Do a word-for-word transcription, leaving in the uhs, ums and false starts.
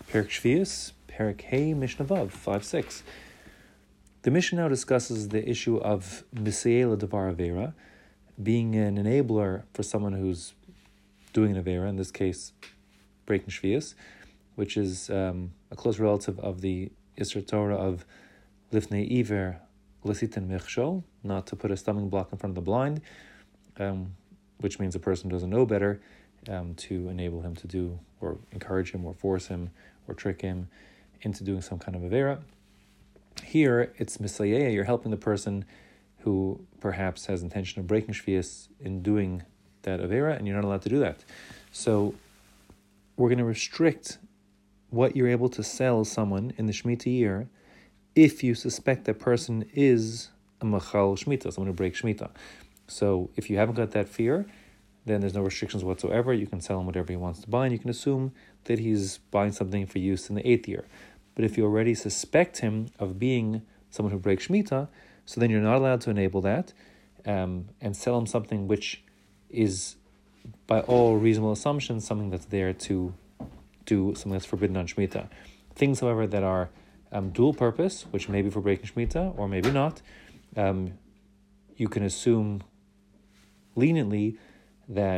Perek Shvius, Perek Hey, Mishnah Vav, five six. The Mishnah now discusses the issue of Misayela Devar Avera, being an enabler for someone who's doing an Avera, in this case, breaking Shvius, which is um, a close relative of the Isser Torah of Lifnei Iver, Lesitin Mechshol, not to put a stumbling block in front of the blind, um, which means a person doesn't know better, um, to enable him to do, or encourage him, or force him, or trick him into doing some kind of Avera. Here, it's Misayeh, you're helping the person who perhaps has intention of breaking Shvius in doing that Avera, and you're not allowed to do that. So, we're going to restrict what you're able to sell someone in the Shemitah year if you suspect that person is a Machal Shemitah, someone who breaks Shemitah. So, if you haven't got that fear, then there's no restrictions whatsoever. You can sell him whatever he wants to buy, and you can assume that he's buying something for use in the eighth year. But if you already suspect him of being someone who breaks Shemitah, so then you're not allowed to enable that um, and sell him something which is, by all reasonable assumptions, something that's there to do something that's forbidden on Shemitah. Things, however, that are um, dual purpose, which may be for breaking Shemitah or maybe not, um, you can assume leniently that